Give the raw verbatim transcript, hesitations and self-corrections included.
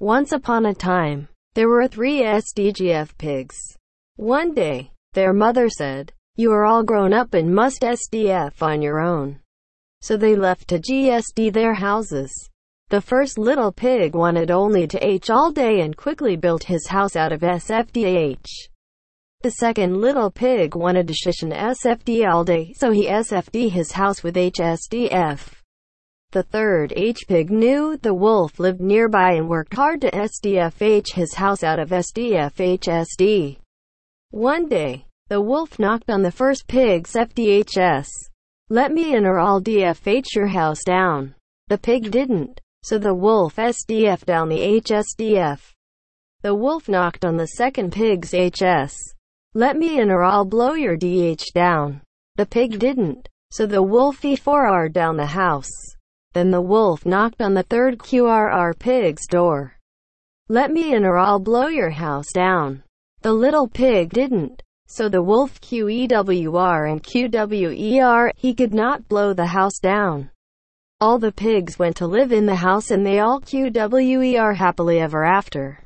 Once upon a time, there were three S D G F pigs. One day, their mother said, "You are all grown up and must S D F on your own." So they left to G S D their houses. The first little pig wanted only to H all day and quickly built his house out of S F D H. The second little pig wanted to shish and S F D all day, so he S F D his house with H S D F. The third H pig knew the wolf lived nearby and worked hard to S D F H his house out of S D F H S D. One day, the wolf knocked on the first pig's F D H S. "Let me in or I'll D F H your house down." The pig didn't, so the wolf S D F down the H S D F. The wolf knocked on the second pig's H S. "Let me in or I'll blow your D H down." The pig didn't, so the wolf E four R down the house. Then the wolf knocked on the third Q R R pig's door. "Let me in or I'll blow your house down." The little pig didn't, so the wolf Q E W R and Q W E R, he could not blow the house down. All the pigs went to live in the house and they all Q W E R happily ever after.